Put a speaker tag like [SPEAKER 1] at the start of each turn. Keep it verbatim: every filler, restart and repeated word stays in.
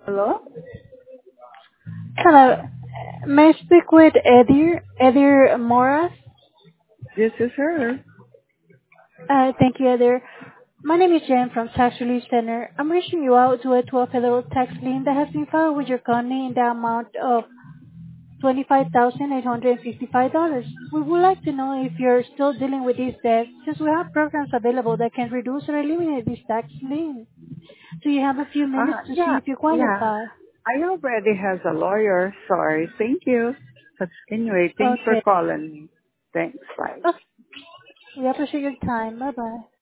[SPEAKER 1] Hello?
[SPEAKER 2] Hello. May I speak with Edir, Edir Moras?
[SPEAKER 1] This is her.
[SPEAKER 2] Uh, Thank you, Edir. My name is Jen from Tax Relief Center. I'm reaching you out to a twelve federal tax lien that has been filed with your company in the amount of twenty-five thousand eight hundred fifty-five dollars. We would like to know if you're still dealing with this debt, since we have programs available that can reduce or eliminate this tax lien. Do you have a few minutes
[SPEAKER 1] Uh,
[SPEAKER 2] to see
[SPEAKER 1] yeah,
[SPEAKER 2] if you
[SPEAKER 1] yeah.
[SPEAKER 2] qualify?
[SPEAKER 1] I already has a lawyer. Sorry. Thank you. But anyway, thanks for
[SPEAKER 2] Okay.
[SPEAKER 1] calling me. Thanks. Bye.
[SPEAKER 2] Oh, we appreciate your time. Bye-bye.